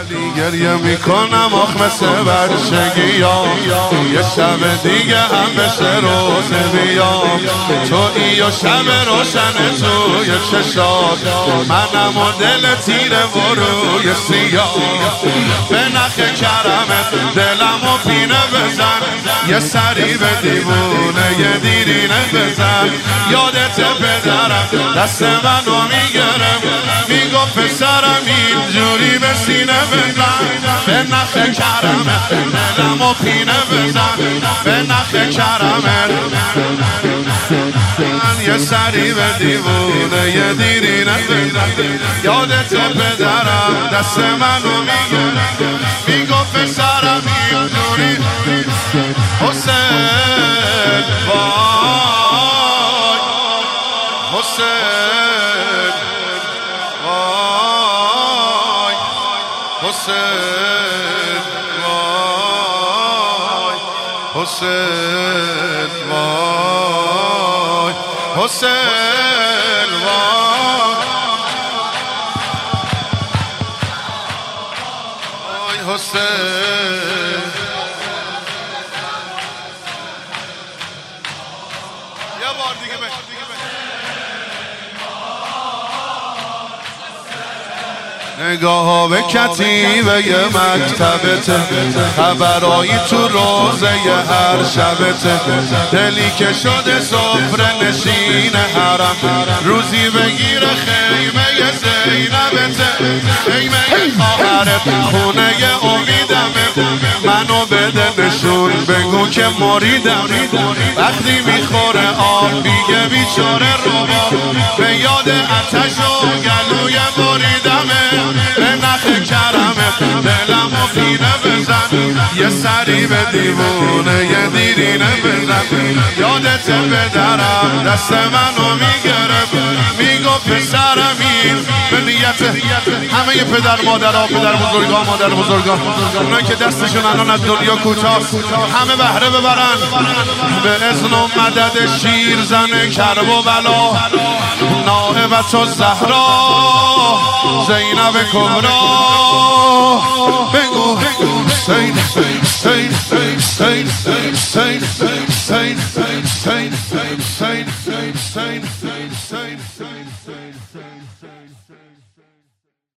گریه میکنم آخ مثل بچگی ها، یه شب دیگه هم مثل روز بیام. تویی و شب روشن توی چشات، منم و دل تیره و روی سیاه. به نخ کرمت دلم و پینه بزن، یه سری به دیوونه یه دیرینه بزن. یادت پدرم دست منو میگرم، میگفت پسرم اینجوری به سینه بزن. به نخ کرمت دلم و پینه بزن، به نخ کرمت یه سری به دیوونه یه دیرینه بزن. یادت پدرم دست منو میگرم، میگفت پسرم اینجوری. حسین وای حسین وای حسین وای حسین وای حسین وای حسین. یه بار دیگه نگاه ها به کتیبه ی مکتبت، خبرایی تو روزه ی هر شبت. دلی که شده سفره نشین حرم، روزی بگیره خیمه ی زینبت. خیمه ی خواهرت خونه ی امیدمه، منو بده نشون بگو که مریدم. وقتی میخوره آب بیگه بیچاره روبا، به یاد آتش و گلوی مریدمه. به نخ کرمت دلم و پینه بزن، یه سری به دیوونه یه دیرینه بزن. یادت پدرم دست منو میگرم، میگفت پسرم این به نیت همه ی پدر مادرها، پدر بزرگا مادر بزرگا، اونایی که دستشون الان از دنیا کوتاست، همه بهره ببرن به اذن و مدد شیرزن کرب و بلا، نائبت و زهرا زینب کبرا. بگو حسین حسین حسین حسین حسین حسین حسین حسین حسین حسین